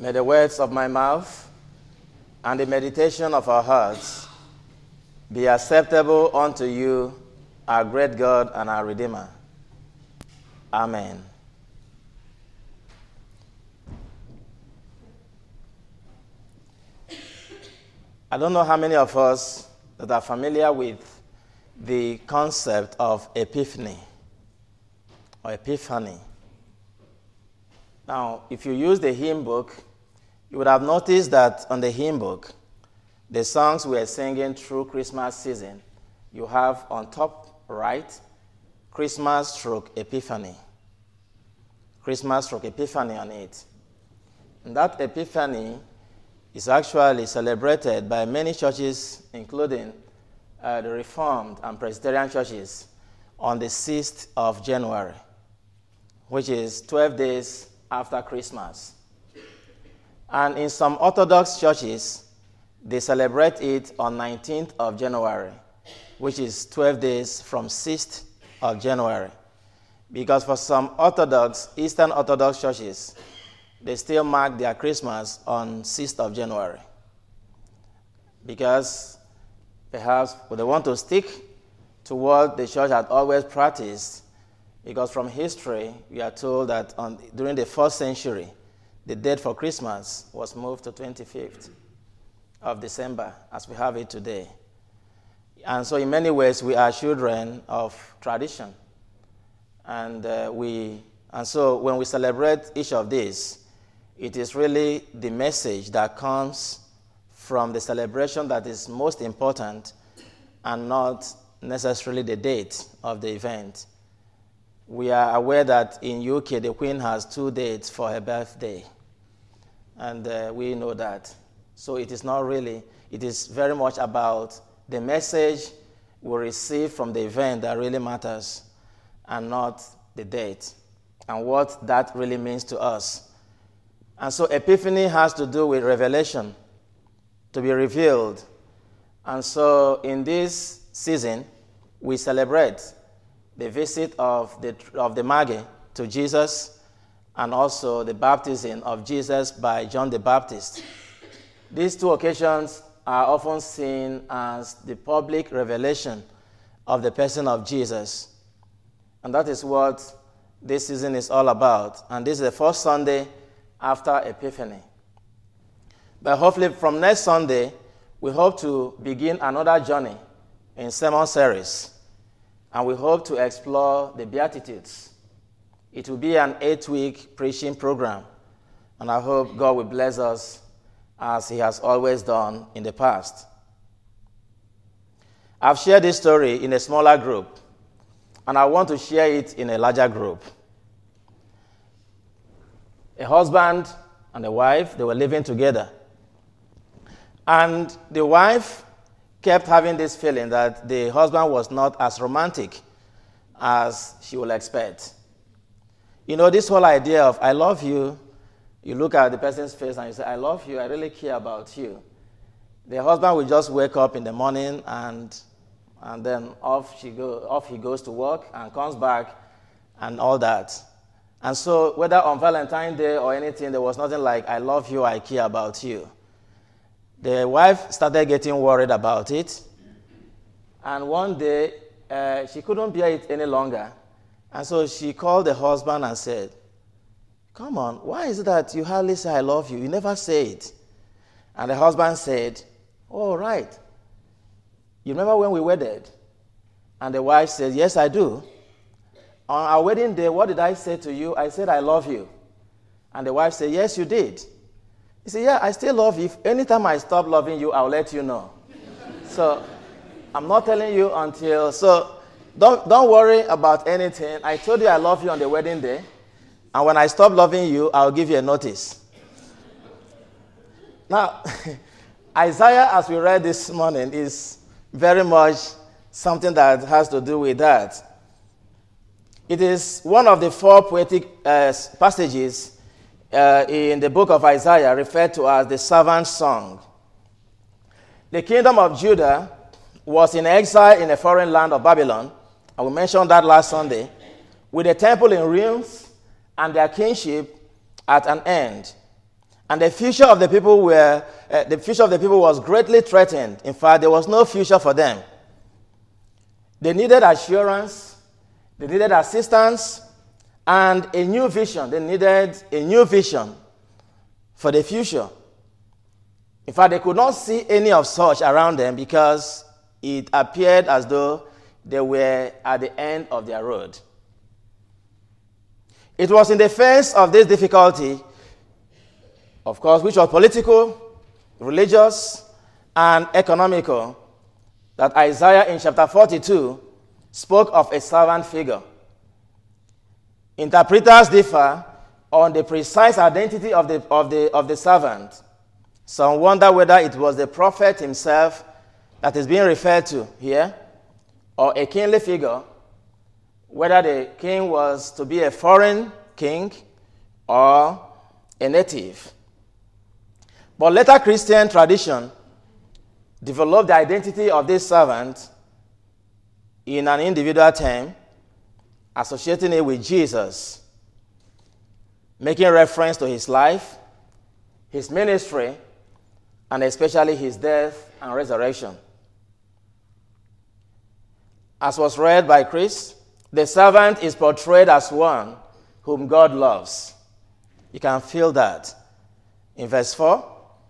May the words of my mouth and the meditation of our hearts be acceptable unto you, our great God and our Redeemer. Amen. I don't know how many of us that are familiar with the concept of epiphany or epiphany. Now, if you use the hymn book, you would have noticed that on the hymn book, the songs we are singing through Christmas season, you have on top right, Christmas/Epiphany. Christmas/Epiphany on it. And that Epiphany is actually celebrated by many churches, including the Reformed and Presbyterian churches, on the 6th of January, which is 12 days after Christmas. And in some Orthodox churches, they celebrate it on 19th of January, which is 12 days from 6th of January. Because for some Eastern Orthodox churches, they still mark their Christmas on 6th of January. Because perhaps they want to stick to what the church had always practiced. Because from history, we are told that during the 1st century, the date for Christmas was moved to 25th of December, as we have it today. And so in many ways, we are children of tradition. And so when we celebrate each of these, it is really the message that comes from the celebration that is most important and not necessarily the date of the event. We are aware that in UK, the Queen has 2 dates for her birthday, and we know that. So it is not really, it is very much about the message we receive from the event that really matters, and not the date, and what that really means to us. And so Epiphany has to do with revelation, to be revealed. And so in this season, we celebrate the visit of the Magi to Jesus, and also the baptism of Jesus by John the Baptist. These 2 occasions are often seen as the public revelation of the person of Jesus. And that is what this season is all about. And this is the first Sunday after Epiphany. But hopefully from next Sunday, we hope to begin another journey in sermon series. And we hope to explore the Beatitudes. It will be an 8-week preaching program. And I hope God will bless us as he has always done in the past. I've shared this story in a smaller group, and I want to share it in a larger group. A husband and a wife, they were living together. And the wife kept having this feeling that the husband was not as romantic as she would expect. You know, this whole idea of, I love you, you look at the person's face and you say, I love you, I really care about you. The husband will just wake up in the morning and then off he goes to work and comes back and all that. And so whether on Valentine's Day or anything, there was nothing like, I love you, I care about you. The wife started getting worried about it. And one day, she couldn't bear it any longer. And so she called the husband and said, come on, why is it that you hardly say I love you? You never say it. And the husband said, oh, right. You remember when we wedded? And the wife said, yes, I do. On our wedding day, what did I say to you? I said, I love you. And the wife said, yes, you did. He said, yeah, I still love you. Anytime I stop loving you, I'll let you know. So I'm not telling you until, so don't worry about anything. I told you I love you on the wedding day. And when I stop loving you, I'll give you a notice. Now, Isaiah, as we read this morning, is very much something that has to do with that. It is one of the 4 poetic passages in the book of Isaiah referred to as the servant song. The kingdom of Judah was in exile in a foreign land of Babylon, and we mentioned that last Sunday, with the temple in ruins and their kingship at an end. And the future of the people was greatly threatened. In fact, there was no future for them. They needed assurance, they needed assistance, and a new vision. They needed a new vision for the future. In fact, they could not see any of such around them because it appeared as though they were at the end of their road. It was in the face of this difficulty, of course, which was political, religious, and economical, that Isaiah in chapter 42 spoke of a servant figure. Interpreters differ on the precise identity of the servant. Some wonder whether it was the prophet himself that is being referred to here, or a kingly figure, whether the king was to be a foreign king or a native. But later Christian tradition developed the identity of this servant in an individual term, associating it with Jesus, making reference to his life, his ministry, and especially his death and resurrection. As was read by Chris, the servant is portrayed as one whom God loves. You can feel that in verse 4.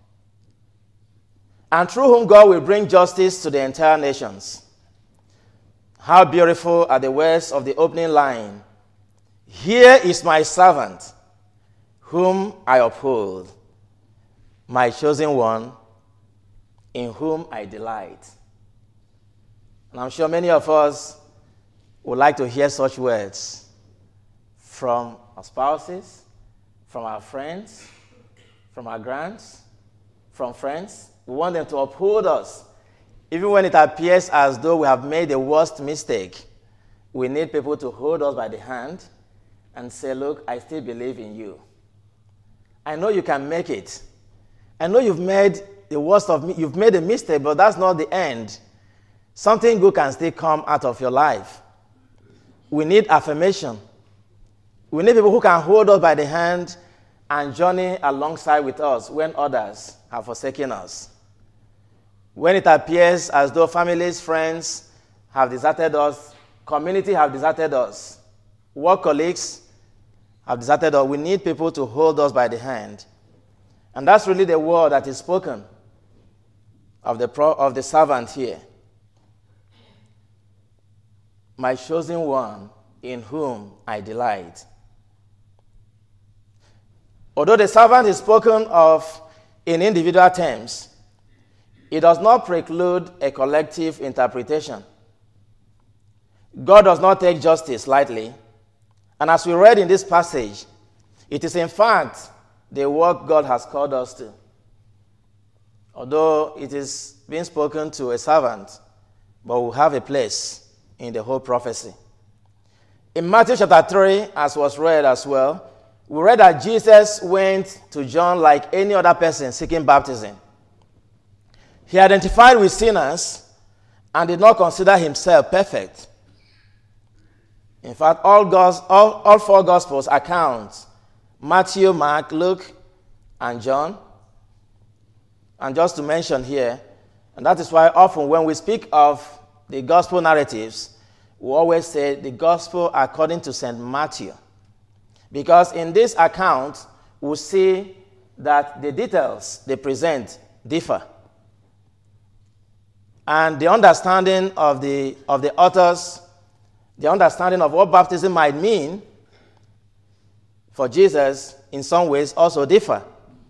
And through whom God will bring justice to the entire nations. How beautiful are the words of the opening line. Here is my servant, whom I uphold, my chosen one, in whom I delight. And I'm sure many of us would like to hear such words from our spouses, from our friends, from our grands, from friends. We want them to uphold us. Even when it appears as though we have made the worst mistake, we need people to hold us by the hand and say, look, I still believe in you. I know you can make it. I know you've made the worst of me. You've made a mistake, but that's not the end. Something good can still come out of your life. We need affirmation. We need people who can hold us by the hand and journey alongside with us when others have forsaken us. When it appears as though families, friends have deserted us, community have deserted us, work colleagues have deserted us, we need people to hold us by the hand. And that's really the word that is spoken of the servant here. My chosen one, in whom I delight. Although the servant is spoken of in individual terms, it does not preclude a collective interpretation. God does not take justice lightly, and as we read in this passage, it is in fact the work God has called us to. Although it is being spoken to a servant, but will have a place in the whole prophecy. In Matthew chapter 3, as was read as well, we read that Jesus went to John like any other person seeking baptism. He identified with sinners and did not consider himself perfect. In fact, all four Gospels account, Matthew, Mark, Luke, and John. And just to mention here, and that is why often when we speak of the Gospel narratives, we always say the Gospel according to St. Matthew. Because in this account, we see that the details they present differ. And the understanding of the authors, the understanding of what baptism might mean for Jesus in some ways also differ.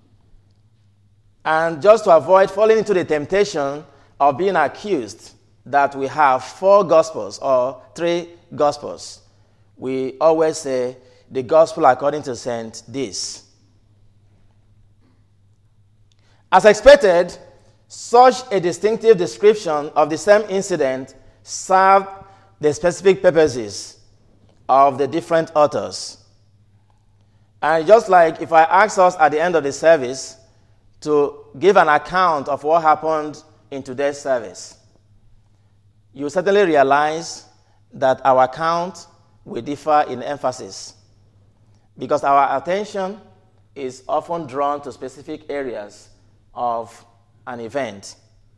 And just to avoid falling into the temptation of being accused that we have four Gospels or three Gospels, we always say the Gospel according to St. this. As expected, such a distinctive description of the same incident served the specific purposes of the different authors. And just like if I ask us at the end of the service to give an account of what happened in today's service, you certainly realize that our account will differ in emphasis, because our attention is often drawn to specific areas of an event.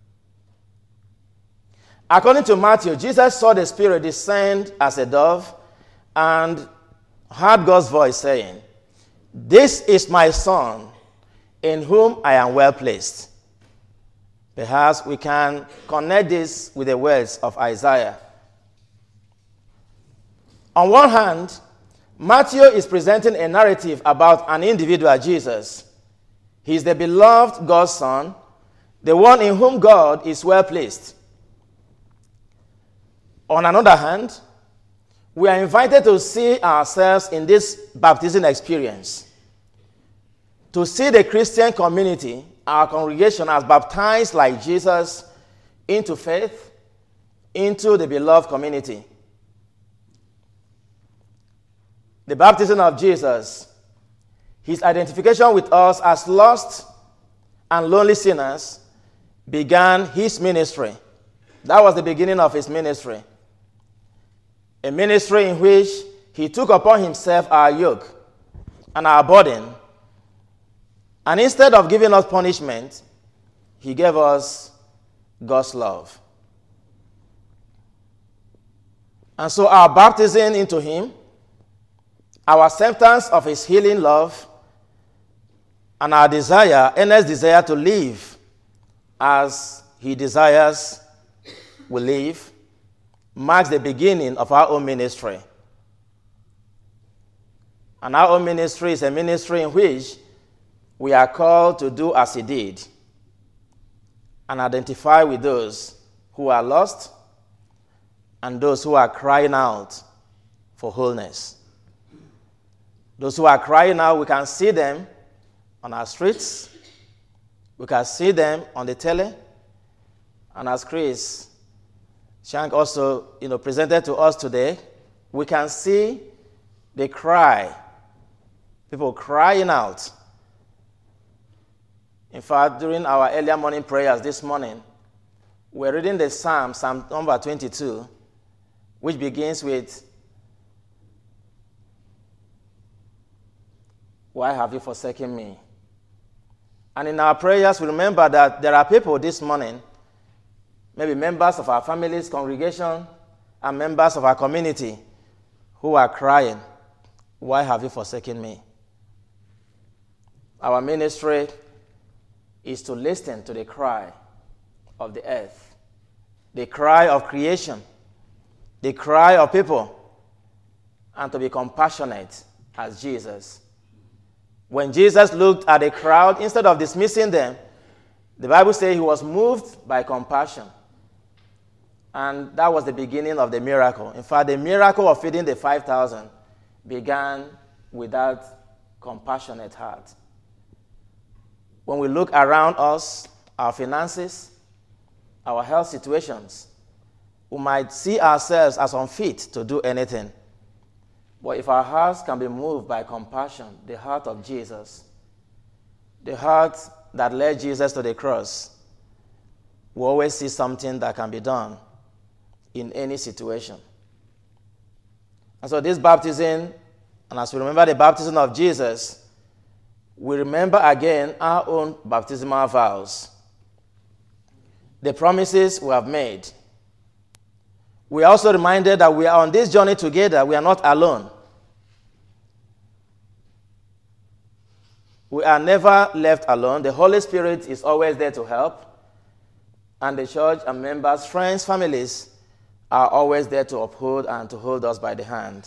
According to Matthew, Jesus saw the Spirit descend as a dove and heard God's voice saying, "This is my Son, in whom I am well pleased." Perhaps we can connect this with the words of Isaiah. On one hand, Matthew is presenting a narrative about an individual, Jesus. He is the beloved God's Son, the one in whom God is well pleased. On another hand, we are invited to see ourselves in this baptism experience, to see the Christian community, our congregation, as baptized like Jesus into faith, into the beloved community. The baptism of Jesus, his identification with us as lost and lonely sinners, began his ministry. That was the beginning of his ministry. A ministry in which he took upon himself our yoke and our burden. And instead of giving us punishment, he gave us God's love. And so our baptism into him, our acceptance of his healing love, and our desire, earnest desire to live as he desires we live, marks the beginning of our own ministry. And our own ministry is a ministry in which we are called to do as he did and identify with those who are lost and those who are crying out for wholeness. Those who are crying out, we can see them on our streets, we can see them on the tele, and as Chris Shank also presented to us today, we can see the cry, people crying out. In fact, during our earlier morning prayers this morning, we're reading the Psalm number 22, which begins with, "Why have you forsaken me?" And in our prayers, we remember that there are people this morning, maybe members of our family's congregation and members of our community, who are crying, "Why have you forsaken me?" Our ministry is to listen to the cry of the earth, the cry of creation, the cry of people, and to be compassionate as Jesus. When Jesus looked at the crowd, instead of dismissing them, the Bible says he was moved by compassion. And that was the beginning of the miracle. In fact, the miracle of feeding the 5,000 began with that compassionate heart. When we look around us, our finances, our health situations, we might see ourselves as unfit to do anything. But if our hearts can be moved by compassion, the heart of Jesus, the heart that led Jesus to the cross, we always see something that can be done in any situation. And so this baptism, and as we remember the baptism of Jesus, we remember again our own baptismal vows, the promises we have made. We are also reminded that we are on this journey together. We are not alone. We are never left alone. The Holy Spirit is always there to help. And the church and members, friends, families are always there to uphold and to hold us by the hand.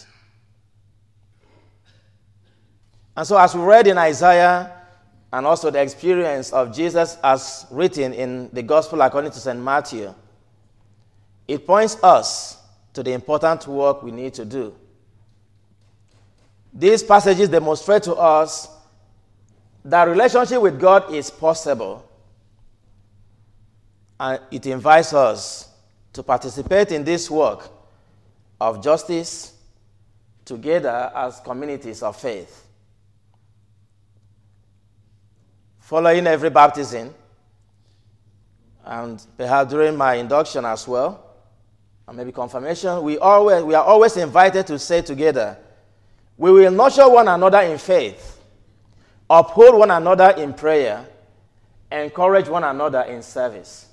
And so as we read in Isaiah, and also the experience of Jesus as written in the Gospel according to St. Matthew, it points us to the important work we need to do. These passages demonstrate to us that relationship with God is possible, and it invites us to participate in this work of justice together as communities of faith. Following every baptism, and perhaps during my induction as well, and maybe confirmation, we are always invited to say together, we will nurture one another in faith. uphold one another in prayer, encourage one another in service.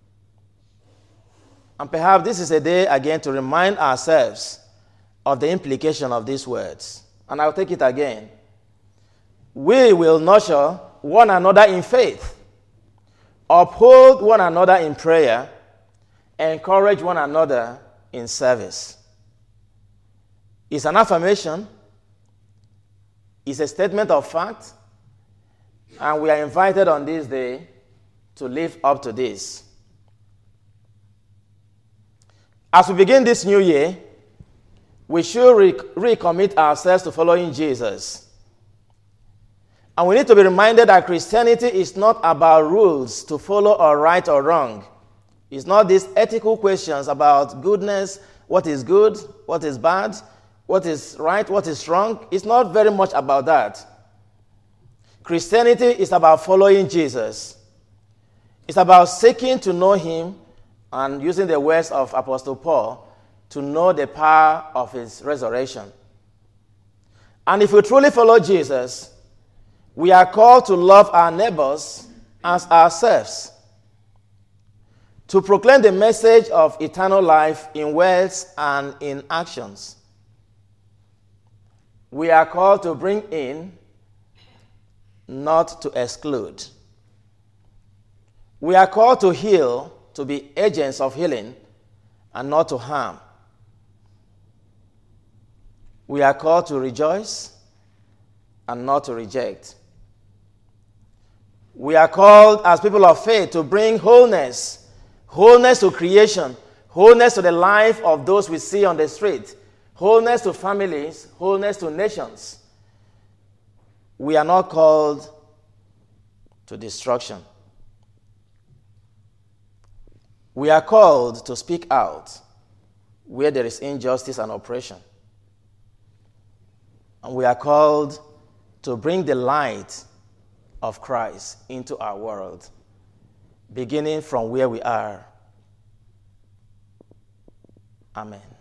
And perhaps this is a day again to remind ourselves of the implication of these words. And I'll take it again. We will nurture one another in faith, uphold one another in prayer, encourage one another in service. It's an affirmation. It's a statement of fact. And we are invited on this day to live up to this. As we begin this new year, we should recommit ourselves to following Jesus. And we need to be reminded that Christianity is not about rules to follow or right or wrong. It's not these ethical questions about goodness, what is good, what is bad, what is right, what is wrong. It's not very much about that. Christianity is about following Jesus. It's about seeking to know him and using the words of Apostle Paul to know the power of his resurrection. And if we truly follow Jesus, we are called to love our neighbors as ourselves, to proclaim the message of eternal life in words and in actions. We are called to bring in, not to exclude. We are called to heal, to be agents of healing, and not to harm. We are called to rejoice and not to reject. We are called as people of faith to bring wholeness to creation, wholeness to the life of those we see on the street, wholeness to families, wholeness to nations. We are not called to destruction. We are called to speak out where there is injustice and oppression. And we are called to bring the light of Christ into our world, beginning from where we are. Amen.